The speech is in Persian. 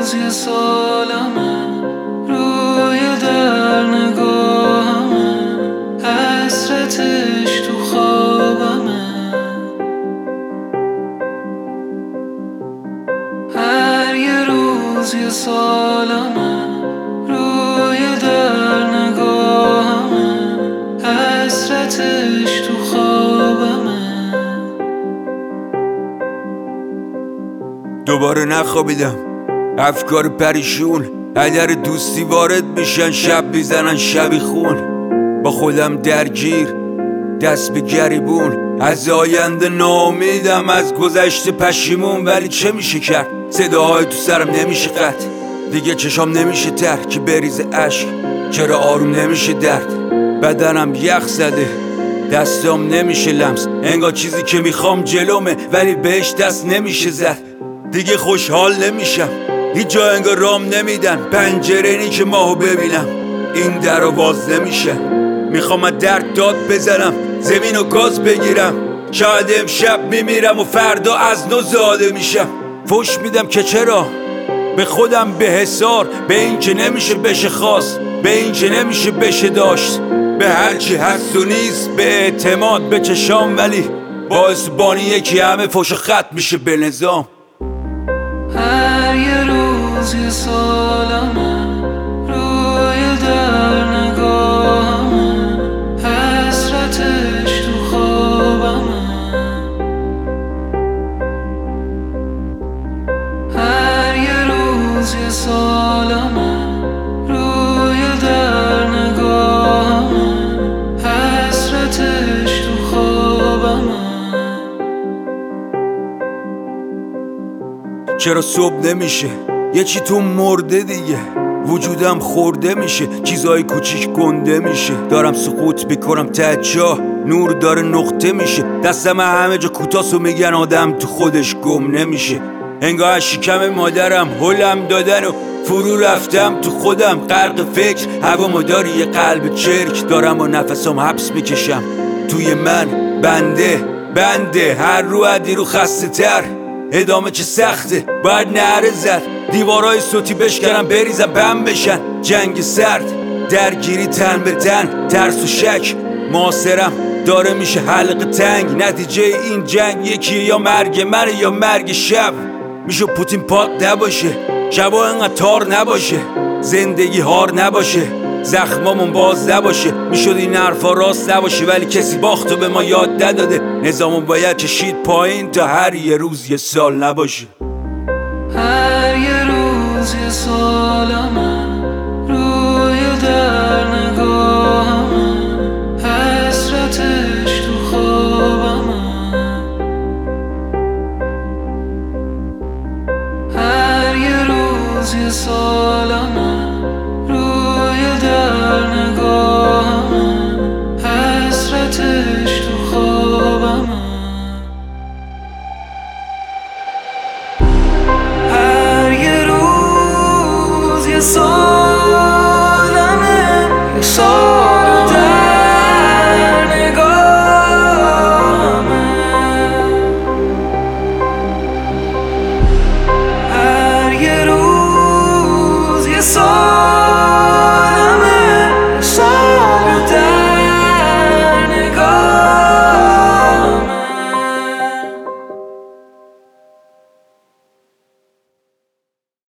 روز یه سالمه، روی در نگاهمه، حسرتش تو خوابمه. هر یه روز یه سالمه، روی در نگاهمه، حسرتش تو خوابمه. دوباره نخوابیدم، افکار پریشون اگر دوستی وارد میشن، شب میزنن شبی خون. با خودم درگیر، دست به گریبون، از آینده ناامیدم، از گذشته پشیمون. ولی چه میشه کرد؟ صداهای تو سرم نمیشه قطع، دیگه چشام نمیشه تر که بریز عشق. چرا آروم نمیشه درد؟ بدنم یخ زده، دستام نمیشه لمس، انگار چیزی که میخوام جلومه ولی بهش دست نمیشه زد. دیگه خوشحال نمیشم، هیچ جا انگار رام نمیدن، پنجره اینی که ماهو ببینم این در رو باز نمیشه. میخوام از درد داد بزنم، زمین و گاز بگیرم، شاید امشب میمیرم و فردا از نو زاده میشم. فوش میدم که چرا به خودم به حسار، به این که نمیشه بشه خواست، به این که نمیشه بشه داشت، به هرچی هست و نیست، به اعتماد به چشام. ولی باعث بانی یکی همه فوش خط میشه به نظام. هر یه روز یه سالمه، روی در نگاهمه، حسرتش تو خوابمه. هر یه روز یه سالمه، روی در نگاهمه، حسرتش تو خوابمه. چرا صبح نمیشه؟ یه چی تو مرده دیگه، وجودم خورده میشه، چیزای کوچیک گنده میشه. دارم سقوط میکنم ته جا، نور داره نقطه میشه، دستم همه جا کوتاست و میگن آدم تو خودش گم نمیشه. انگار از شکم مادرم هلم دادن و فرو رفتم تو خودم، غرق فکر، هوا مداری یه قلب چرک دارم و نفسم حبس میکشم توی من. بنده هر رو عدی رو خسته تر، ادامه چه سخته، باید نعره زد، دیوارای صوتی بشکنم بریزم بم بشن. جنگ سرد، درگیری تن به تن، ترس و شک معاصرم داره میشه حلقه تنگ. نتیجه این جنگ یکیه، یا مرگ منه یا مرگ شب. میشه پوتین پاک نباشه، شبا انقدر تار نباشه، زندگی هار نباشه، زخمامون باز نباشه. میشد این حرفا راست نباشه ولی کسی باختو به ما یاد نداده. نظامون باید چشید پایین تا هر یه روز یه سال نباشه. هر یه روز یه سالمه، روی در نگاهمه، حسرتش تو خوابمه. هر یه روز یه سالمه، روی در نگاهمه، حسرتش تو خوابمه. هر یه روز یه سالمه،